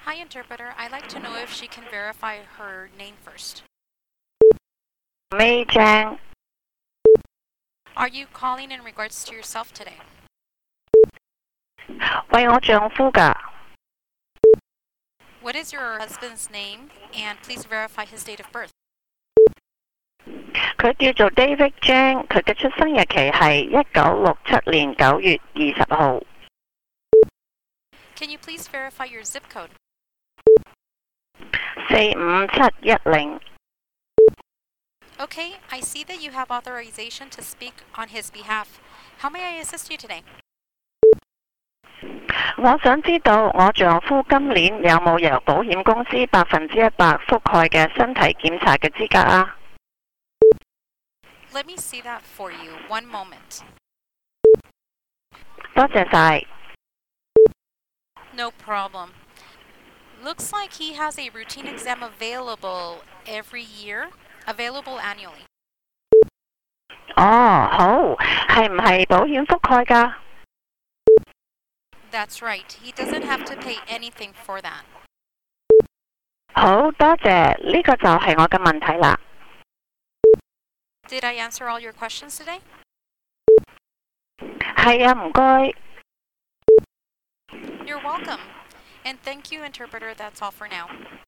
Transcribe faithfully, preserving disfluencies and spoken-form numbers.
Hi, interpreter. I'd like to know if she can verify her name first. May Zhang. Are you calling in regards to yourself today? 為我丈夫㗎。 What is your husband's name? And please verify his date of birth. 佢叫做 David Zhang，佢嘅出生日期係一九六七年九月二十號。 Can you please verify your zip code? 四五七一零。 Okay, I see that you have authorization to speak on his behalf. How may I assist you today? 我想知道我丈夫今年有冇由保險公司百分之一百覆蓋嘅身體檢查嘅資格啊？ Let me see that for you. One moment. 多謝晒。 No problem. Looks like he has a routine exam available every year, available annually. 哦，好，係唔係保險覆蓋㗎？ That's right. He doesn't have to pay anything for that. 好，多謝，呢個就係我嘅問題啦。 Did I answer all your questions today? 係啊，唔該。 You're welcome. And thank you, interpreter. That's all for now.